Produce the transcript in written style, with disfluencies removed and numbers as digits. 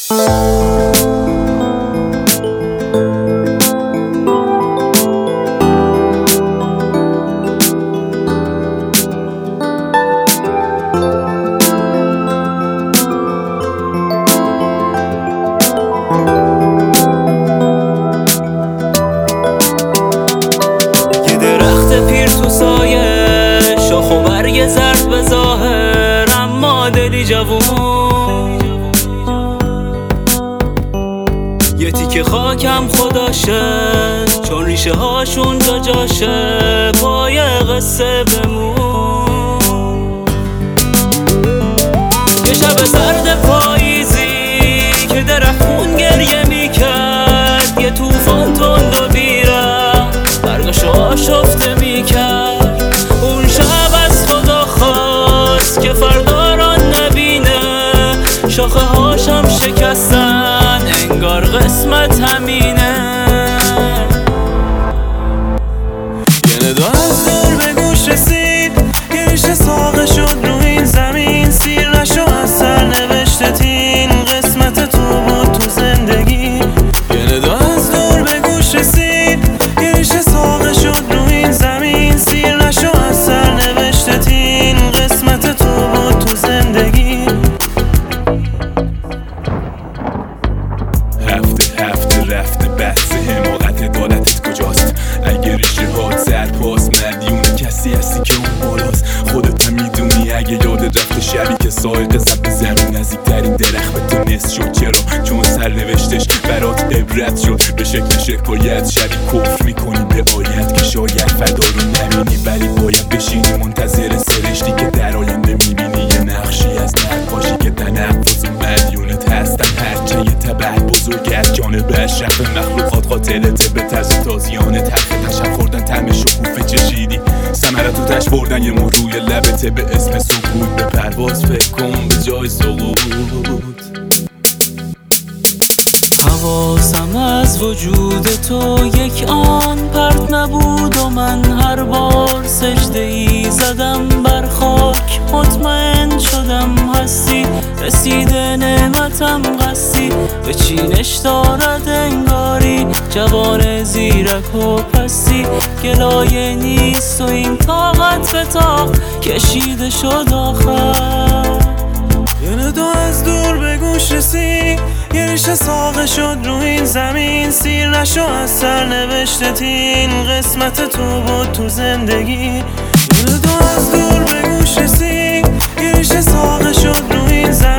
برگ زرد به ظاهر اما دلی جوون، یه تیکه خاکم خداشه چون ریشه هاشون جا جاشه پای قصه بمون. یه شب سرد پاییزی که درخون گریه میکرد، یه توفان تند و بیرم برگاشو آشفته میکرد. اون شب از خدا خواست که فردا را نبینه، شاخه هاشم شکستن انگار قسمت همینه. یه ندا از دور به گوش رسید، یه ریشه ساقه شد رو این زمین. سیر نشو از سر نوشته تین، قسمت تو بود تو زندگی. یه ندا از دور به گوش رسید، یه ریشه ساقه شد رو این زمین. سیر نشو از سر نوشته تین، قسمت تو بود تو زندگی. هفته رفته بحث حماقت عدالتت کجاست؟ اگه ریشه هات سرپاس مدیون کسی هستی که اون بالاست. خودت هم میدونی اگه یاد رفته شبی که سائق زد به زمین، نزدیکترین درخت به تو نصف شد. چرا؟ چون سرنوشتش برات عبرت شد. به شکل شکایت شبی کفر میکنی به آیت که شاید فردا رو نبینی، ولی باید بشینی منتظر سرشتی که در آینده میبینی. یه نقشی از نقاشی که تنفس و مدیونت هستن، هرچه یه تبع بزرگ از جانب اشرف مخلوقات. قاتلت به طرز تازیانه تلخ تشب خوردن، طعم شکوفه چشیدی، ثمره تو تش بردن. یه مهر روی لبته به اسم سکوت، به پرواز فکر کن به جای سقوط. حواسم از وجود تو یک آن پرت نبود و من هر بار سجده ای زدم بر خاک. مطمئن شدم هستی، رسیده نعمتم قصی، به چینش دارد انگاری جوان زیرک و پستی. گلایه نیست و این طاقت به طاق کشیده شد آخر. یه ندا از دور به گوش رسید، یه ریشه ساقه شد رو این زمین. سیر نشو از سر نوشته تین، قسمت تو بود تو زندگی. یه ندا از دور به گوش رسید، یه ریشه ساقه شد رو این زمین.